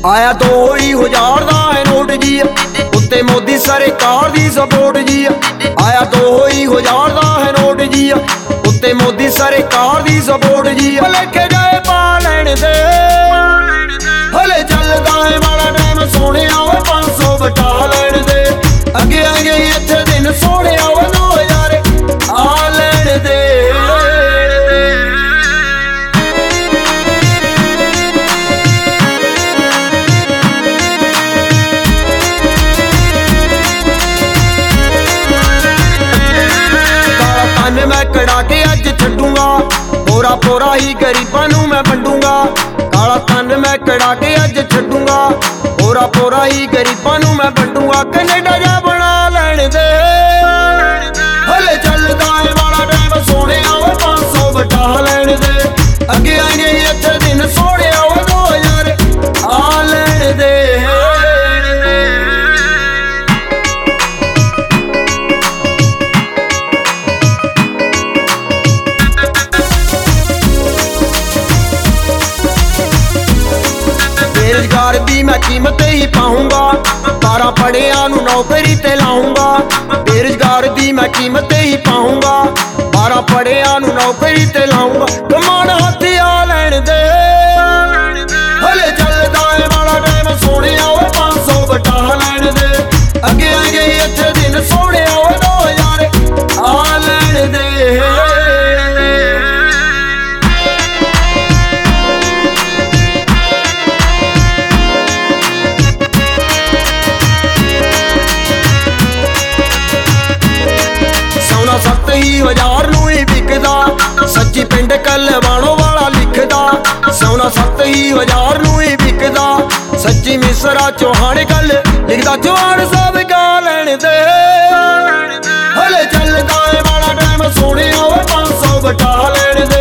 ਆਇਆ 2000 ਦਾ ਹੈ ਨੋਟ ਜੀ, ਉੱਤੇ ਮੋਦੀ ਸਰਕਾਰ ਦੀ ਸਪੋਰਟ ਜੀ। ਆਇਆ 2000 ਦਾ ਹੈ ਨੋਟ ਜੀ, ਉੱਤੇ ਮੋਦੀ ਸਰਕਾਰ ਦੀ ਸਪੋਰਟ ਜੀ। ਭਲੇਖੇ ਜਾਏ ਪਾ ਲੈਣ ਦੇ, ਹਲੇ ਚੱਲਦਾ ਹੈ ਵਾਲਾ ਟਾਈਮ ਸੋਹਣਿਆ ਵੇ 500 ਬਟਾ ਲੈਣ ਦੇ। ਅੱਗੇ ਅੱਗੇ ਇੱਥੇ ਦਿਨ ਸੋਹਣਿਆ ਵੇ 2000 ਆ ਲੈਣ ਦੇ। ਮੈਂ ਕੜਾ ਕੇ ਅੱਜ ਛੱਡੂਗਾ, ਪੋਰਾ ਪੋਰਾ ਹੀ ਗਰੀਬਾਂ ਨੂੰ ਮੈਂ ਵੰਡੂਗਾ। ਕਾਲਾ ਧਨ ਮੈਂ ਕੜਾ ਕੇ ਅੱਜ ਛੱਡੂਗਾ, ਪੋਰਾ ਪੋਰਾ ਹੀ ਗਰੀਬਾਂ ਨੂੰ ਮੈਂ ਵੰਡੂਗਾ। ਕੈਨੇਡਾ ਜਾ ਬਣਾ ਲੈਣ ਦੇ, ਹਲੇ ਚੱਲਦਾ ਏ ਵਾਲਾ ਟਾਈਮ ਸੋਹਣਿਆ ਵੇ 500 ਬਟਾ ਲੈਣ ਦੇ। ਅੱਗੇ ਆਏ ਇੱਥੇ ਦਿਨ ਸੋਹਣਿਆ ਵੇ 2000 ਆ ਲੈਣ ਦੇ। बेरोजगार दी मैं कीमत ही पाऊंगा, 12 पढ़िया नू नौकरी ते लाऊंगा। बेरोजगार दी मैं कीमत ही पाऊंगा, 12 पढ़िया नू नौकरी ते लाऊंगा। कमान हाथ आ लैण दे, हले चलदा है वाला टाइम सोहणिया वे 500 बटा लैण दे। अगे अगे इत्थे दिन सोहणिया वे 2000 आ लैण दे। सत्त ही 1000 नू ही विकदा, सच्ची पिंड कलवाणों वाला लिखदा। सोना 7 ही 1000 नू ही विकदा, सच्ची मिसरा चौहान गल लिखदा। चौहान सब गा लैण दे, हले चलदा है वाला टाइम सोहणिया वे 500 बटा लैण दे।